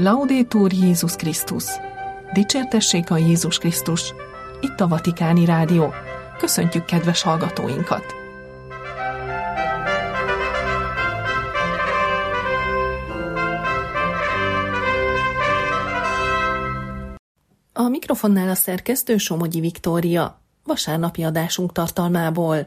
Laudetur Jézus Krisztus! Dicsértessék a Jézus Krisztus! Itt a Vatikáni Rádió. Köszöntjük kedves hallgatóinkat! A mikrofonnál a szerkesztő Somogyi Viktória, vasárnapi adásunk tartalmából.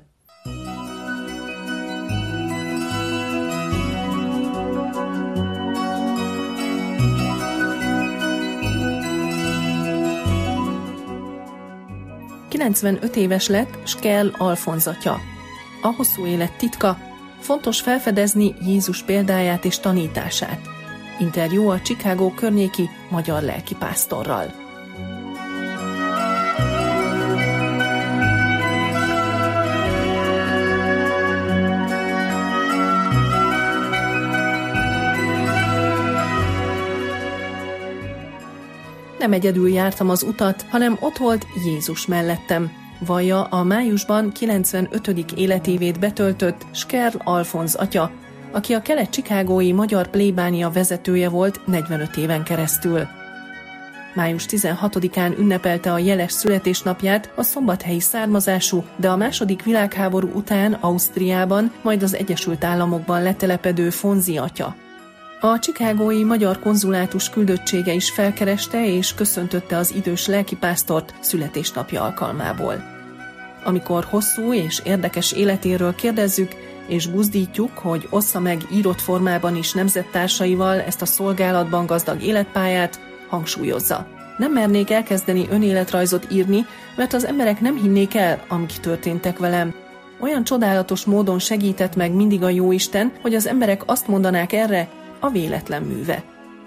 ...95 éves lett Skerl Alfonz atya. A hosszú élet titka, fontos felfedezni Jézus példáját és tanítását. Interjú a Chicago környéki magyar lelkipásztorral. Nem egyedül jártam az utat, hanem ott volt Jézus mellettem, vallja a májusban 95. életévét betöltött Skerl Alfonz atya, aki a kelet-chicagói magyar plébánia vezetője volt 45 éven keresztül. Május 16-án ünnepelte a jeles születésnapját a szombathelyi származású, de a II. Világháború után Ausztriában, majd az Egyesült Államokban letelepedő Fonzi atya. A chicagói magyar konzulátus küldöttsége is felkereste és köszöntötte az idős lelkipásztort születésnapja alkalmából. Amikor hosszú és érdekes életéről kérdezzük, és buzdítjuk, hogy ossza meg írott formában is nemzettársaival ezt a szolgálatban gazdag életpályát, hangsúlyozza. Nem mernék elkezdeni önéletrajzot írni, mert az emberek nem hinnék el, amik történtek velem. Olyan csodálatos módon segített meg mindig a Jóisten, hogy az emberek azt mondanák erre, a véletlen műve.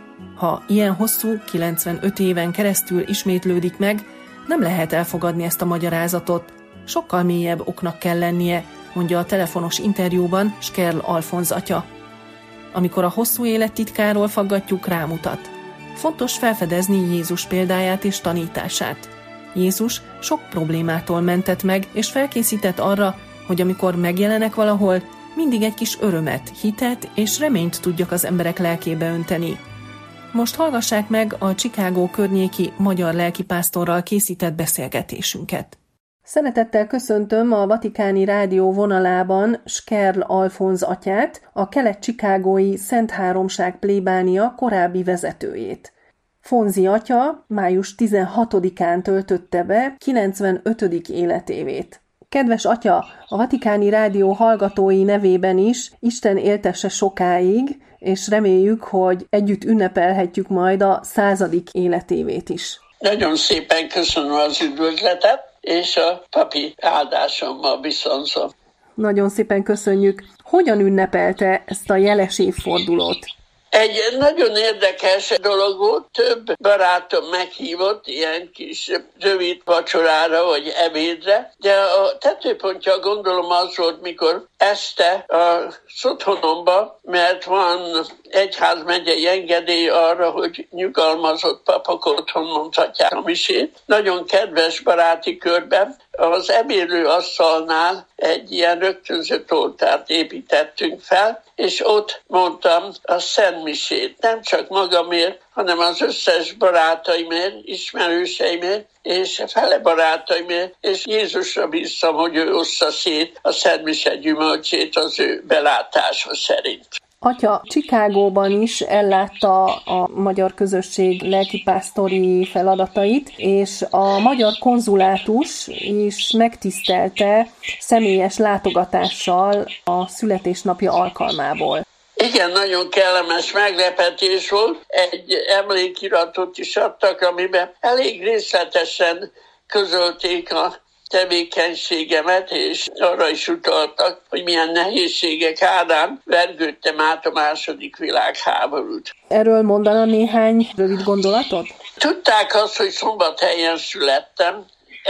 Ha ilyen hosszú, 95 éven keresztül ismétlődik meg, nem lehet elfogadni ezt a magyarázatot. Sokkal mélyebb oknak kell lennie, mondja a telefonos interjúban Skerl Alfonz atya. Amikor a hosszú élet titkáról faggatjuk, rámutat. Fontos felfedezni Jézus példáját és tanítását. Jézus sok problémától mentett meg, és felkészített arra, hogy amikor megjelenek valahol, mindig egy kis örömet, hitet és reményt tudjak az emberek lelkébe önteni. Most hallgassák meg a Chicago környéki magyar lelkipásztorral készített beszélgetésünket. Szeretettel köszöntöm a Vatikáni Rádió vonalában Skerl Alfonz atyát, a kelet-chicagói Szent Háromság plébánia korábbi vezetőjét. Fonzi atya május 16-án töltötte be 95. életévét. Kedves atya, a Vatikáni Rádió hallgatói nevében is Isten éltesse sokáig, és reméljük, hogy együtt ünnepelhetjük majd a 100. életévét is. Nagyon szépen köszönöm az üdvözletet, és a papi áldásommal viszonzom. Nagyon szépen köszönjük. Hogyan ünnepelte ezt a jeles évfordulót? Egy nagyon érdekes dolog volt, több barátom meghívott ilyen kis rövid vacsorára vagy ebédre, de a tetőpontja gondolom az volt, mikor este az otthonomba, mert van egyházmegyei engedély arra, hogy nyugalmazott papok otthon mondhatják a misét. Nagyon kedves baráti körben az ebédlő asztalnál egy ilyen rögtönzött oltárt építettünk fel, és ott mondtam a szentmisét, nem csak magamért, hanem az összes barátaimért, ismerőseimért, és fele barátaimért, és Jézusra bíztam, hogy ő ossza szét a szentmise gyümölcsét az ő belátása szerint. Atya Chicagóban is ellátta a magyar közösség lelkipásztori feladatait, és a magyar konzulátus is megtisztelte személyes látogatással a születésnapja alkalmából. Igen, nagyon kellemes meglepetés volt. Egy emlékiratot is adtak, amiben elég részletesen közölték a tevékenységemet, és arra is utaltak, hogy milyen nehézségek árán vergődtem át a II. Világháborút. Erről mondana néhány rövid gondolatot? Tudták azt, hogy Szombathelyen születtem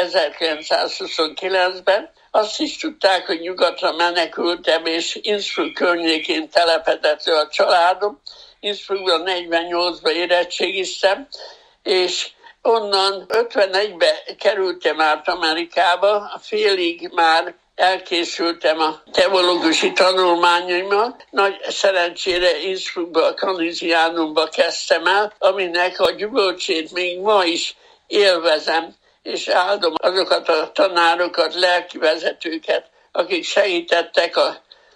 1929-ben, azt is tudták, hogy nyugatra menekültem, és Innsbruck környékén telepedett le a családom. Innsbruckban 48-ban érettségiztem, és onnan 51-ben kerültem át Amerikába, félig már elkészültem a teológusi tanulmányaimmal. Nagy szerencsére Innsbruckba, a Canisianumba kezdtem el, aminek a gyümölcsét még ma is élvezem, és áldom azokat a tanárokat, lelkivezetőket, akik segítettek a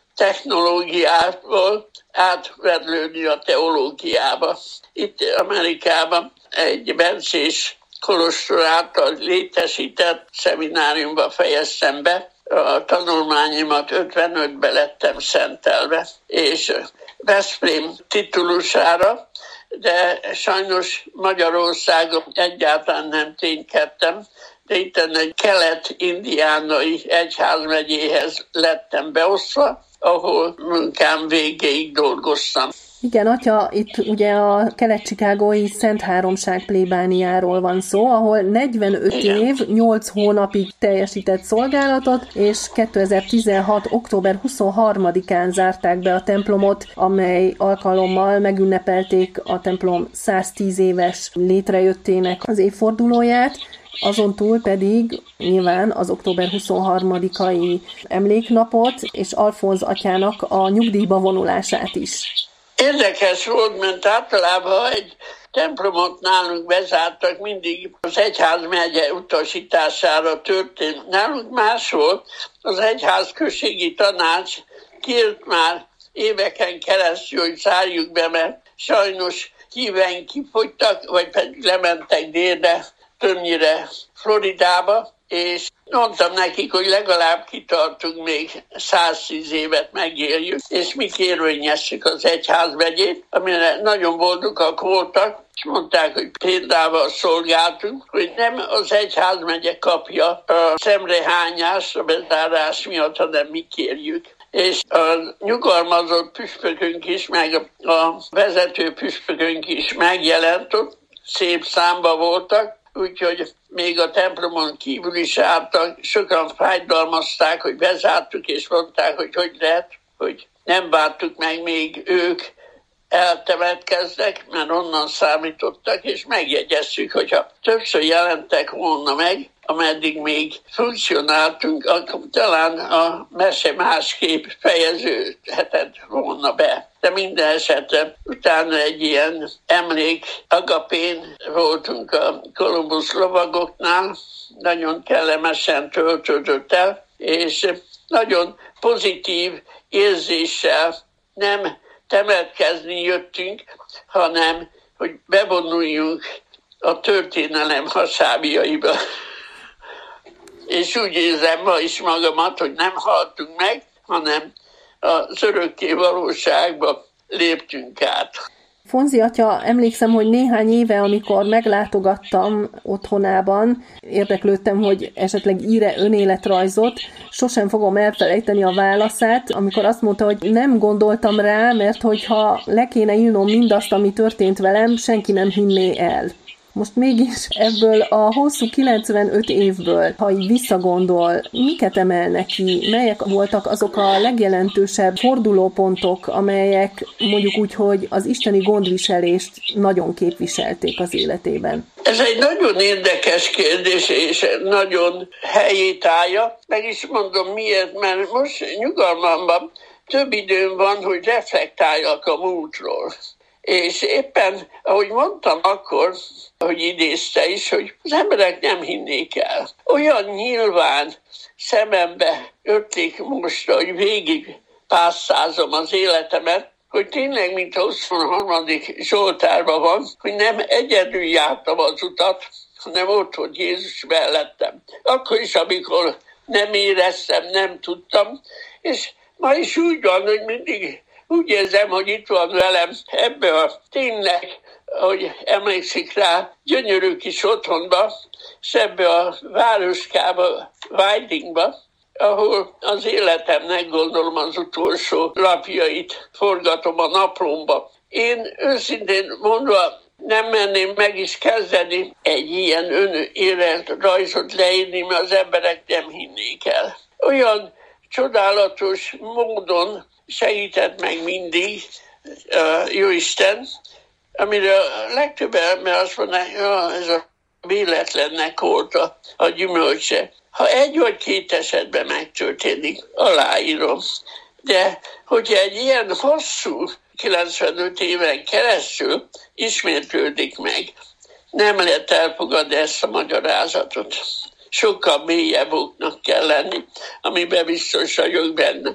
technológiából átvedlődni a teológiába. Itt Amerikában egy bencés kolostor által létesített szemináriumba fejeztem be. A tanulmányomat 55-ben lettem szentelve, és Veszprém titulusára, de sajnos Magyarországon egyáltalán nem ténykedtem, de itt egy kelet-indiánai egyházmegyéhez lettem beosztva, ahol munkám végéig dolgoztam. Igen, atya, itt ugye a kelet-chicagói Szent Háromság plébániáról van szó, ahol 45 év, 8 hónapig teljesített szolgálatot, és 2016. október 23-án zárták be a templomot, amely alkalommal megünnepelték a templom 110 éves létrejöttének az évfordulóját, azon túl pedig nyilván az október 23-ai emléknapot és Alfonz atyának a nyugdíjba vonulását is. Érdekes volt, mert általában egy templomot nálunk bezártak, mindig az egyházmegye utasítására történt. Nálunk más volt, az egyházközségi tanács kért már éveken keresztül, hogy zárjuk be, mert sajnos híven kifogytak, vagy pedig lementek délre, többnyire Floridába, és mondtam nekik, hogy legalább kitartunk még 110 évet megéljük, és mi kérvényezzük az egyházmegyét, amire nagyon boldogak voltak, és mondták, hogy példával szolgáltunk, hogy nem az egyházmegye kapja a szemrehányást, a bezárás miatt, hanem mi kérjük. És a nyugalmazott püspökünk is, meg a vezető püspökünk is megjelent ott, szép számba voltak, úgyhogy még a templomon kívül is álltak, sokan fájdalmazták, hogy bezártuk, és mondták, hogy lehet, hogy nem vártuk meg, még ők eltemetkeznek, mert onnan számítottak, és megjegyezzük, hogyha többször jelentek volna meg, ameddig még funkcionáltunk, akkor talán a mese másképp fejeződhetett volna be. De minden esetre utána egy ilyen emlék agapén voltunk a Kolumbusz lovagoknál, nagyon kellemesen töltődött el, és nagyon pozitív érzéssel nem temetkezni jöttünk, hanem hogy bevonuljunk a történelem hasábjaiba. És úgy érzem ma is magamat, hogy nem haltunk meg, hanem az örökké valóságba léptünk át. Fonzi atya, emlékszem, hogy néhány éve, amikor meglátogattam otthonában, érdeklődtem, hogy esetleg ír-e önéletrajzot, sosem fogom elfelejteni a válaszát, amikor azt mondta, hogy nem gondoltam rá, mert hogyha le kéne írnom mindazt, ami történt velem, senki nem hinné el. Most mégis ebből a hosszú 95 évből, ha így visszagondol, miket emelnek ki? Melyek voltak azok a legjelentősebb fordulópontok, amelyek mondjuk úgy, hogy az isteni gondviselést nagyon képviselték az életében? Ez egy nagyon érdekes kérdés, és nagyon helyét állja. Meg is mondom miért, mert most nyugalmamban több időm van, hogy reflektáljak a múltról. És éppen, ahogy mondtam akkor, hogy idézte is, hogy az emberek nem hinnék el. Olyan nyilván szemembe ötlik most, hogy végig pásztázom az életemet, hogy tényleg, mint a 23. Zsoltárban van, hogy nem egyedül jártam az utat, hanem ott volt Jézus mellettem. Akkor is, amikor nem éreztem, nem tudtam, és ma is úgy van, hogy mindig úgy érzem, hogy itt van velem ebbe a tényleg, hogy emlékszik rá, gyönyörű kis otthonba, és ebbe a városkába, Whitingba, ahol az életemnek gondolom az utolsó lapjait forgatom a naplomba. Én őszintén mondva nem merném meg is kezdeni egy ilyen önéletrajzot leírni, mert az emberek nem hinnék el. Olyan csodálatos módon segített meg mindig Jóisten, amire a legtöbb ember azt mondja, ez a véletlennek volt a gyümölcse. Ha egy vagy két esetben megtörténik, aláírom. De hogyha egy ilyen hosszú 95 éven keresztül ismétlődik meg, nem lehet elfogadni ezt a magyarázatot. Sokkal mélyebb oknak kell lenni, amiben biztos vagyok benne.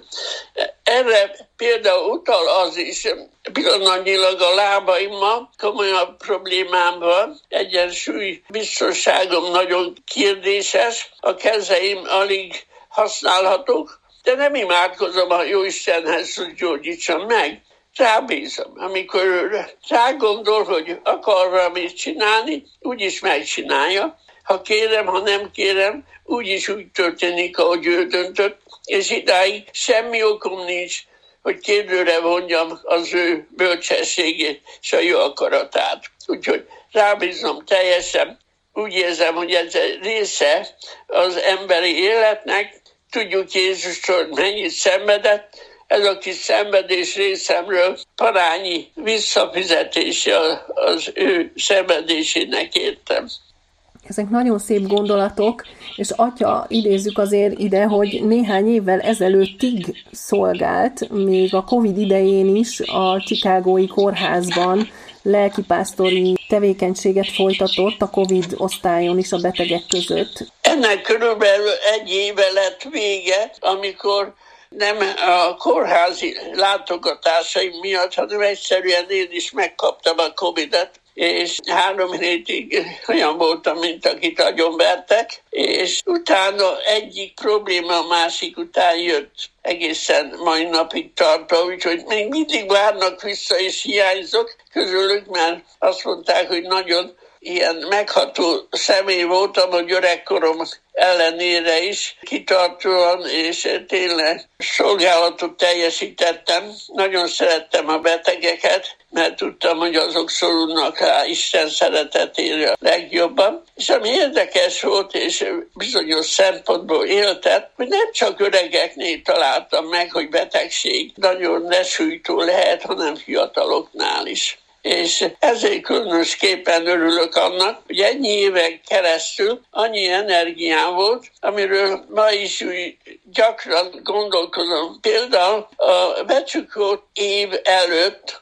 Erre például utal az is, pillanatnyilag a lábaimmal komolyabb problémám van, egyensúly biztonságom nagyon kérdéses, a kezeim alig használhatók, de nem imádkozom a Jóistenhez, hogy gyógyítson meg. Rábízom, amikor ő rágondol, hogy akar valamit csinálni, úgyis megcsinálja. Ha kérem, ha nem kérem, úgyis úgy történik, ahogy ő döntött, és idáig semmi okom nincs, hogy kérdőre vonjam az ő bölcsességét és a jó akaratát. Úgyhogy rábízom teljesen. Úgy érzem, hogy ez egy része az emberi életnek. Tudjuk Jézustól mennyit szenvedett, ez a kis szenvedés részemről parányi visszafizetése az ő szenvedésének értem. Ezek nagyon szép gondolatok, és atya, idézzük azért ide, hogy néhány évvel ezelőttig szolgált, még a Covid idején is a Chicagói kórházban lelkipásztori tevékenységet folytatott a Covid osztályon is a betegek között. Ennek körülbelül egy éve lett vége, amikor nem a kórházi látogatásaim miatt, hanem egyszerűen én is megkaptam a Covid-et, és 3 hétig olyan voltam, mint akit agyonvertek, és utána egyik probléma a másik után jött, egészen mai napig tartva, úgyhogy még mindig várnak vissza, és hiányzok közülük, mert azt mondták, hogy nagyon ilyen megható személy voltam, a gyerekkorom ellenére is kitartóan, és tényleg szolgálatot teljesítettem. Nagyon szerettem a betegeket, mert tudtam, hogy azok szorulnak rá Isten szeretetére legjobban. És ami érdekes volt, és bizonyos szempontból éltett, hogy nem csak öregeknél találtam meg, hogy betegség nagyon lesújtó lehet, hanem fiataloknál is. És ezért különösképpen örülök annak, hogy ennyi éven keresztül annyi energiám volt, amiről ma is úgy gyakran gondolkozom. Például a becsukott év előtt,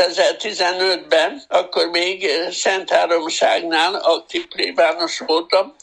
2015-ben, akkor még Szentháromságnál aktív plébános voltam,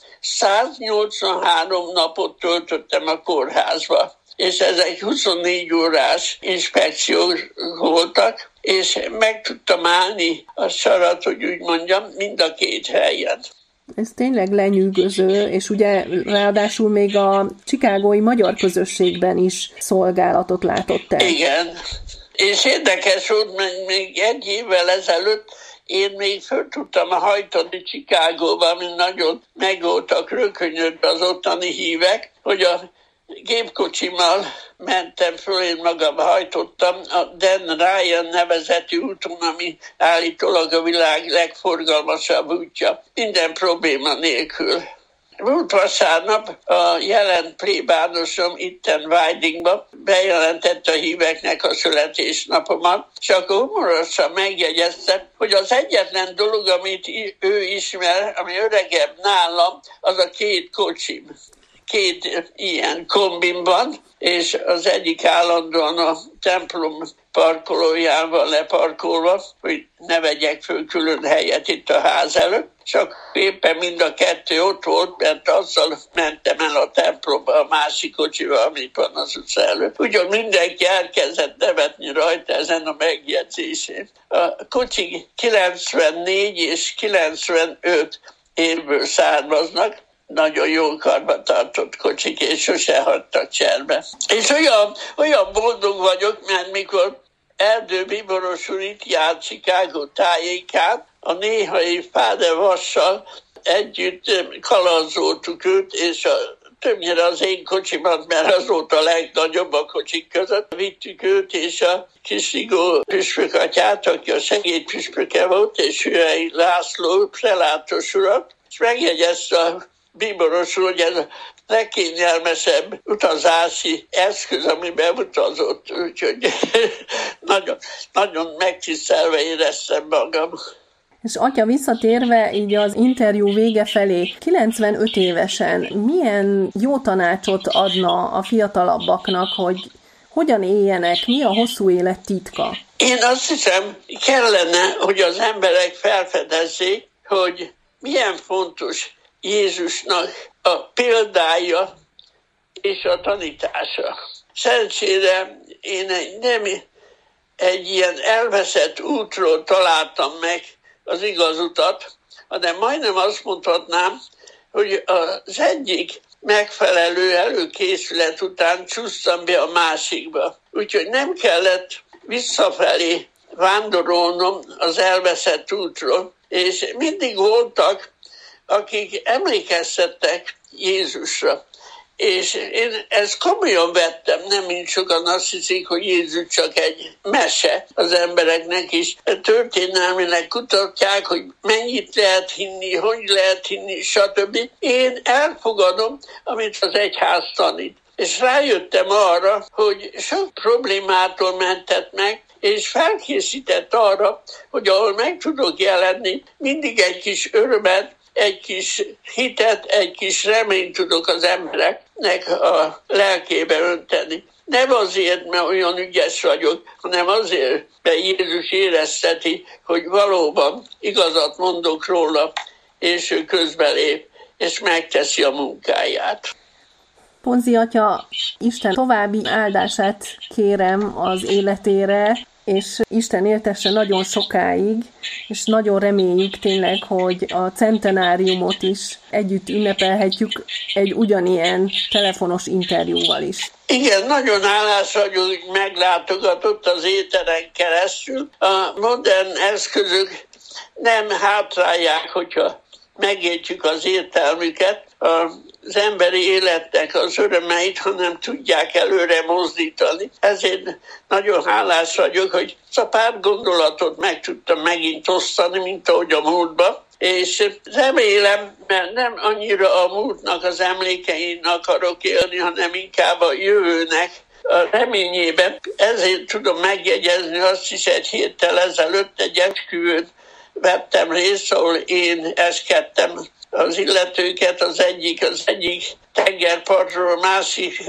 183 napot töltöttem a kórházba, és ezek 24 órás inspekciók voltak, és meg tudtam állni a sarat, hogy úgy mondjam, mind a két helyen. Ez tényleg lenyűgöző, és ugye ráadásul még a chicagói magyar közösségben is szolgálatot látott el. Igen, és érdekes volt, mert még egy évvel ezelőtt én még föl tudtam hajtani Chicagóban, mint nagyon meg voltak rökönyödve az ottani hívek, hogy a gépkocsimmal mentem föl, én magam hajtottam a Dan Ryan nevezetű úton, ami állítólag a világ legforgalmasabb útja, minden probléma nélkül. Múlt vasárnap a jelen plébánosom itten Whitingba bejelentette a híveknek a születésnapomat, és akkor humorosan megjegyezte, hogy az egyetlen dolog, amit ő ismer, ami öregebb nálam, az a 2 kocsim. 2 ilyen kombin van, és az egyik állandóan a templom parkolóján van leparkolva, hogy ne vegyek föl külön helyet itt a ház előtt. Csak éppen mind a 2 ott volt, mert azzal mentem el a templomba a másik kocsival, amit van az utca előtt. Úgyhogy mindenki elkezdett nevetni rajta ezen a megjegyzésén. A kocsi 94 és 95 évből származnak, nagyon jól karba tartott kocsik, és sose hagytak cserbe. És olyan boldog vagyok, mert mikor Erdő Bíboros úr itt járt Chicago tájékán, a néhai Fáde Vassal együtt kalandozoltuk őt, és többnyire az én kocsimat, mert az volt a legnagyobb a kocsik között. Vittük őt, és a Kiszigó püspökatyát, aki a segédpüspöke volt, és Hüvei László prelátos urat, és megjegyezte a Bíboros úr, hogy ez a legkényelmesebb utazási eszköz, amiben utazott, úgyhogy nagyon, nagyon megtisztelve éreztem magam. És atya, visszatérve így az interjú vége felé, 95 évesen milyen jó tanácsot adna a fiatalabbaknak, hogy hogyan éljenek, mi a hosszú élet titka? Én azt hiszem, kellene, hogy az emberek felfedezzék, hogy milyen fontos Jézusnak a példája és a tanítása. Szerencsére én nem egy ilyen elveszett útról találtam meg az igaz utat, hanem majdnem azt mondhatnám, hogy az egyik megfelelő előkészület után csúsztam be a másikba. Úgyhogy nem kellett visszafelé vándorolnom az elveszett útról, és mindig voltak, akik emlékeztettek Jézusra. És én ezt komolyan vettem, nem mint sokan azt hiszik, hogy Jézus csak egy mese az embereknek is. Történelmileg kutatják, hogy mennyit lehet hinni, hogy lehet hinni, stb. Én elfogadom, amit az egyház tanít. És rájöttem arra, hogy sok problémától mentett meg, és felkészített arra, hogy ahol meg tudok jelenni, mindig egy kis örömet, egy kis hitet, egy kis reményt tudok az embereknek a lelkébe önteni. Nem azért, mert olyan ügyes vagyok, hanem azért, mert Jézus érezteti, hogy valóban igazat mondok róla, és ő közbelép, és megteszi a munkáját. Ponzi atya, Isten további áldását kérem az életére, és Isten éltesse nagyon sokáig, és nagyon reméljük tényleg, hogy a centenáriumot is együtt ünnepelhetjük egy ugyanilyen telefonos interjúval is. Igen, nagyon hálás vagyok, hogy meglátogatott az éteren keresztül. A modern eszközök nem hátrálják, hogyha megértjük az értelmüket, az emberi életnek az örömeit, hanem tudják előre mozdítani. Ezért nagyon hálás vagyok, hogy a pár gondolatot meg tudtam megint osztani, mint ahogy a múltban. És remélem, mert nem annyira a múltnak az emlékein akarok élni, hanem inkább a jövőnek a reményében. Ezért tudom megjegyezni azt is, egy héttel ezelőtt egy esküvőn vettem részt, ahol én eskedtem az illetőket, az egyik tengerpartról, másik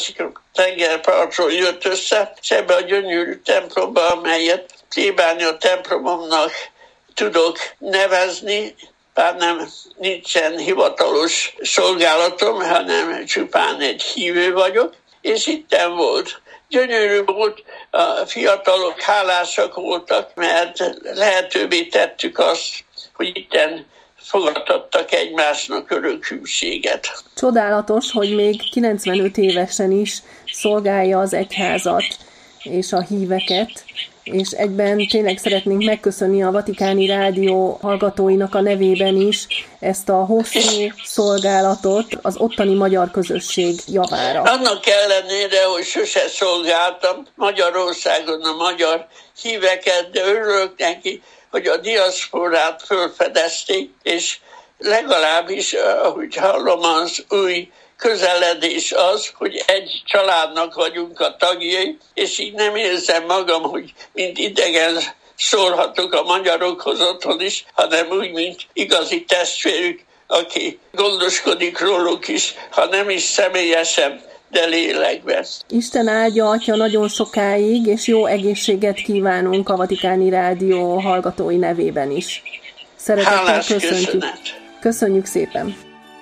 tengerpartról jött össze, és ebbe a gyönyörű templomba, amelyet plébánia templomomnak tudok nevezni, bár nincsen hivatalos szolgálatom, hanem csupán egy hívő vagyok, és itten volt. Gyönyörű volt, a fiatalok hálásak voltak, mert lehetővé tettük azt, hogy itten fogadtattak egymásnak örök hűséget. Csodálatos, hogy még 95 évesen is szolgálja az egyházat és a híveket, és egyben tényleg szeretnénk megköszönni a Vatikáni Rádió hallgatóinak a nevében is ezt a hosszú szolgálatot az ottani magyar közösség javára. Annak ellenére, hogy sose szolgáltam Magyarországon a magyar híveket, de örülök neki, hogy a diaszporát felfedezték, és legalábbis, ahogy hallom, az új közeledés az, hogy egy családnak vagyunk a tagjai, és így nem érzem magam, hogy mint idegen szólhatok a magyarokhoz otthon is, hanem úgy, mint igazi testvérük, aki gondoskodik róluk is, ha nem is személyesen, de lélekben. Isten áldja, atya, nagyon sokáig, és jó egészséget kívánunk a Vatikáni Rádió hallgatói nevében is. Szeretettel köszöntjük. Köszönjük szépen!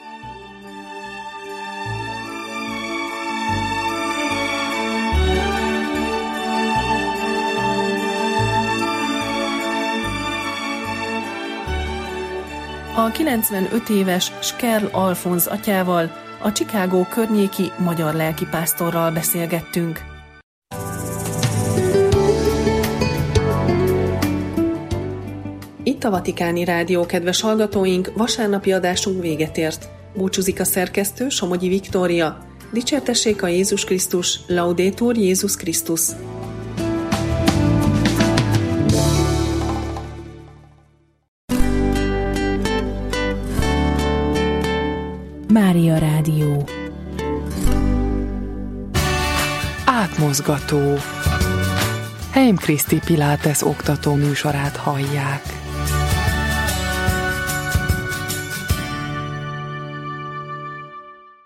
A 95 éves Skerl Alfonz atyával, a Chicago környéki magyar lelkipásztorral beszélgettünk. Itt a Vatikáni Rádió, kedves hallgatóink, vasárnapi adásunk véget ért. Búcsúzik a szerkesztő, Somogyi Viktória. Dicsértessék a Jézus Krisztus, Laudetur Jézus Krisztus. Mária Rádió. Átmozgató. Heim Kriszti Pilates oktató műsorát hallják.